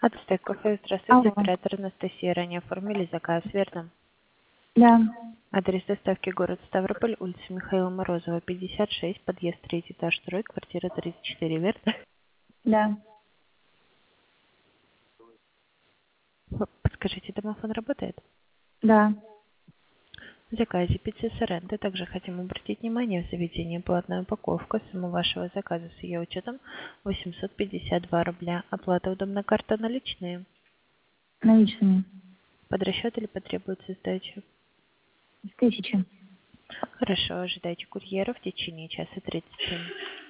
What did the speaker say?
Ацтек кофе, здравствуйте, Алло. оператор Анастасия. Ранее оформили заказ, верно? Да, Адрес доставки город Ставрополь, улица Михаила Морозова, 56, подъезд 3 этаж 2, квартира 34, верно? да, Подскажите, домофон работает? да. В заказе пиццы Соренто также хотим обратить внимание, в заведении платная упаковка, сумма вашего заказа с ее учетом 852 рубля. Оплата удобна, карта наличные. Наличными. Под расчет или потребуется сдача? 1000. Хорошо, ожидайте курьера в течение часа 30 минут.